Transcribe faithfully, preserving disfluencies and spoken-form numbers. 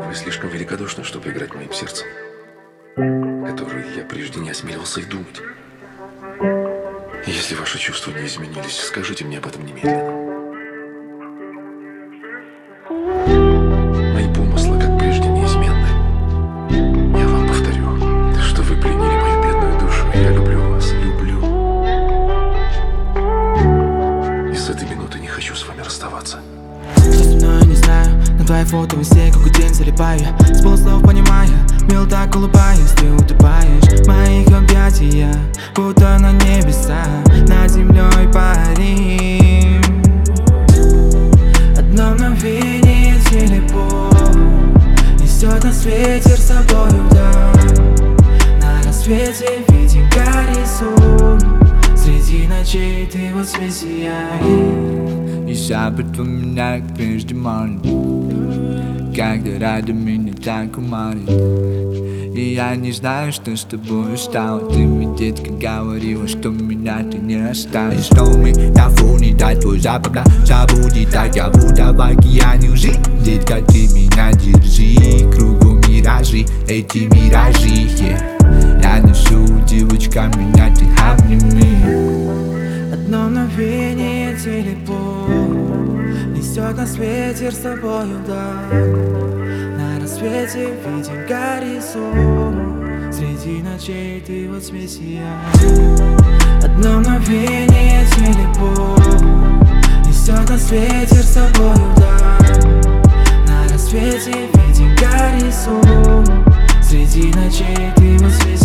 Вы слишком великодушны, чтобы играть моим сердцем, которое я прежде не осмеливался и думать. Если ваши чувства не изменились, скажите мне об этом немедленно. Мои помыслы, как прежде, неизменны. Я вам повторю, что вы пленили мою бедную душу, и я люблю вас, люблю. И с этой минуты не хочу с вами расставаться. Что со мной, не знаю, на твои фото везде, как день залипаю. С полуслов понимая, мил так улыбаясь, ты утопаешь в моих объятиях, будто на небеса, над землей парим. Одно мгновение телепорт несет нас ветер с собою вдаль. На рассвете видим горизонт, среди ночей ты вот свет сияет. И шепот вспоминает прежде маленький, когда ради меня так уморит. И я не знаю, что с тобой стало. Ты мне, детка, говорила, что меня ты не оставишь. Что мы на фоне, да, твой запах забудет. А я будто в океане лжи. Детка, ты меня держи. Кругом миражи, эти миражи, yeah. Я нешу, девочка, меня ты обними. Одно мгновение телепорт несет нас ветер с тобою вдаль. На рассвете видим горизонт, среди ночей ты вот свет сияет. Одно мгновение телепорт несет нас ветер с тобою вдаль. На рассвете видим горизонт, среди ночей ты вот свет сияет.